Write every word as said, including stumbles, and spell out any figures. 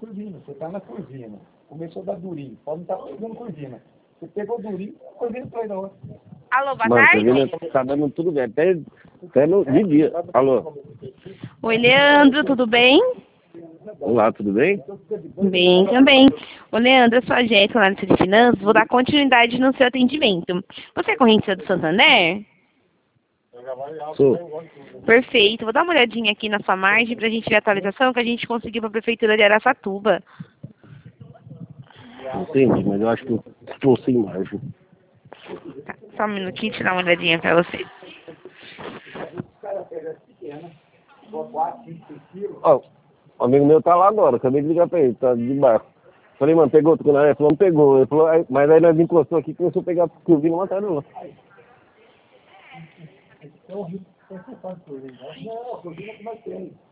Curvina. Você tá na Curvina. Começou da Durim. Pode não estar tá pegando Curvina. Você pegou Durim, Curvina pra ir da outra. Alô, boa Mano, tarde. Curvina tá dando tudo bem, até, até no, de dia. Alô. Oi, Leandro, tudo bem? Olá, tudo bem? Bem também. Ô, Leandro, eu sou a Jéssica, analista de finanças, vou dar continuidade no seu atendimento. Você é correntista do Santander? Sou. Perfeito. Vou dar uma olhadinha aqui na sua margem pra gente ver a atualização que a gente conseguiu pra Prefeitura de Araçatuba. Entendi, mas eu acho que eu estou sem margem. Tá, só um minutinho, deixa eu dar uma olhadinha pra você. Ó, o amigo meu tá lá agora, acabei de ligar pra ele, tá de barco. Falei, mano, pegou outro canal? Ele falou, não pegou. Ele falou, aí, mas aí nós encostou aqui e começou a pegar Curvina uma atrás da outra. Então, o risco é que você faz por aí. Não, a Curvina que nós temos.